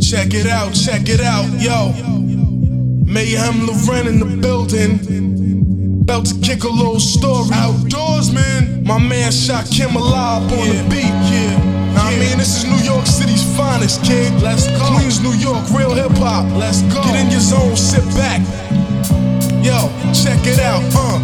Check it out, yo. Mayhem Loren in the building. About to kick a little story. Outdoors, man. My man shot Kim alive on the beat. I mean, this is New York City's finest, kid. Let's go. Queens, New York, real hip hop. Let's go. Get in your zone, sit back. Yo, check it out,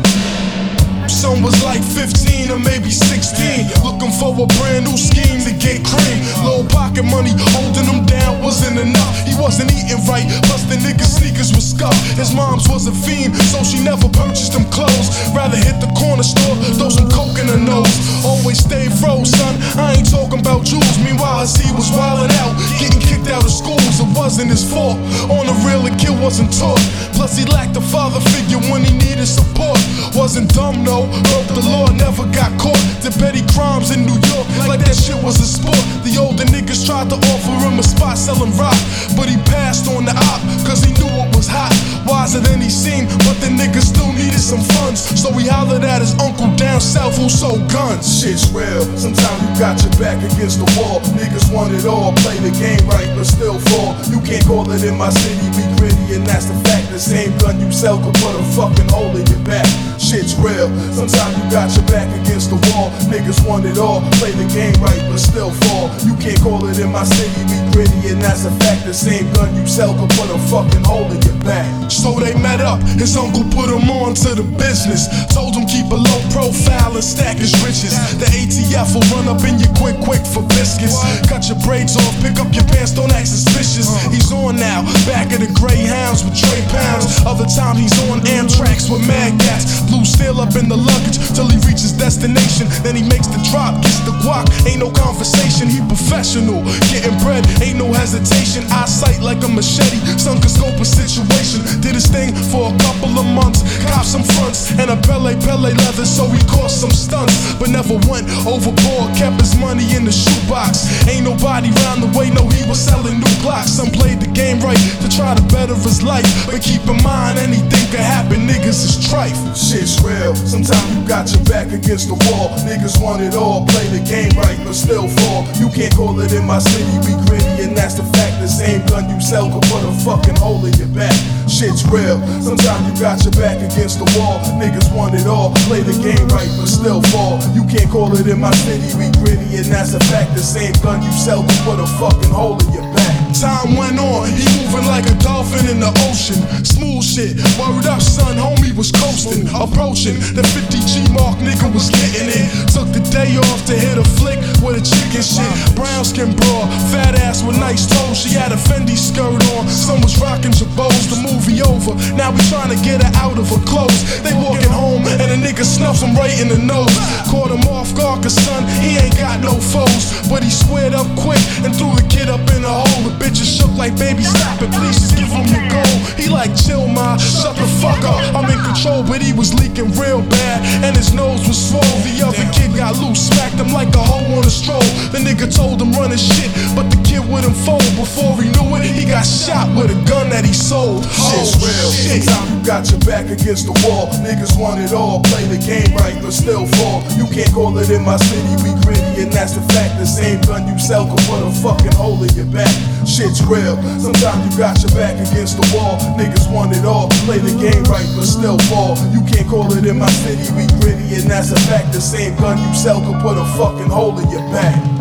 Son was like 15 or maybe 16, looking for a brand new scheme to get cream. Low pocket money, holding him down wasn't enough. He wasn't eating right, plus the nigga's sneakers was scuffed. His mom's was a fiend, so she never purchased him clothes. Rather hit the corner store, throw some coke in her nose. Always stay froze, son, I ain't talking about jewels. Meanwhile, as he was wildin' out, getting kicked out of schools, it wasn't his fault. On the real, the kid wasn't taught. Plus he lacked a father figure when he needed support. Wasn't dumb, no, broke the law, never got caught. Did petty crimes in New York like that shit was a sport. The older niggas tried to offer him a spot selling rock, but he passed on the op, cause he knew it was hot. Wiser than he seemed, but the nigga still needed some funds. So he hollered at his uncle down south who sold guns. Shit's real, sometimes you got your back against the wall. Niggas want it all, play the game right but still fall. You can't call it in my city, we gritty and that's the fact. The same gun you sell could put a fucking hole in your back. Shit's real, sometimes you got your back against the wall. Niggas want it all, play the game right but still fall. You can't call it in my city, we gritty and that's a fact. The same gun you sell could put a fucking hole in your back. So they met up, his uncle put him on to the business. Told him keep a low profile and stack his riches. The ATF will run up in you quick for biscuits. Cut your braids off, pick up your pants, don't act suspicious. He's on now, back of the Greyhounds with Trey Pounds. Other time he's on Amtraks with mad gas. Blue steel up in the luggage till he reaches destination. Then he makes the drop, gets the guac, ain't no conversation. He professional, getting bread, ain't no hesitation. Eyesight like a machete, sun can scope a situation. Did his thing for a couple of months, copped some fronts and a Pele leather, so he caught some stunts, but never went overboard. Kept his money in the shoebox. Ain't nobody round the way, no, he was selling new Glocks. Some played the game right to try to better his life, but keep in mind anything could happen. Niggas is trife. Shit's real, sometimes you got your back against the wall. Niggas want it all, play the game right but still fall. You can't call it in my city, we gritty and that's the fact. The same gun you sell could put a fucking hole in your back. Shit's real, sometimes you got your back against the wall. Niggas want it all, play the game right but still fall. You can't call it in my city, we gritty and that's a fact. The same gun you sell could put a fucking hole in your back. Time went on, he moving like a dolphin in the ocean. Smooth shit, word up son, homie was coasting. Approaching the 50G mark, nigga was getting it. Took the day off to hit a flick with a chicken shit. Brown skin broad, fat ass with nice toes. She had a Fendi skirt on, some was rocking Jabos. The movie over, now we trying to get her out of her clothes. They walking home and a nigga snuffs him right in the nose. Caught him off guard cause son, he ain't got no foes. But he squared up quick and threw the kid up in a hole. The bitches shook like baby stop it, please just give him your goal. He like chill ma, shut the fuck up, I'm in control. But he was leaking real bad and his nose was swole. The other kid got loose, smacked him like a hoe on a stroll. The nigga told him run his shit, but the kid wouldn't fold. Before he knew it, he got shot with a gun that he sold. Shit's real, sometimes you got your back against the wall. Niggas want it all, play the game right but still fall. You can't call it in my city, we gritty and that's the fact. The same gun you sell could put a fucking hole in your back. Shit's real, sometimes you got your back against the wall. Niggas want it all, play the game right but still fall. You can't call it in my city, we gritty and that's a fact. The same gun you sell could put a fucking hole in your back.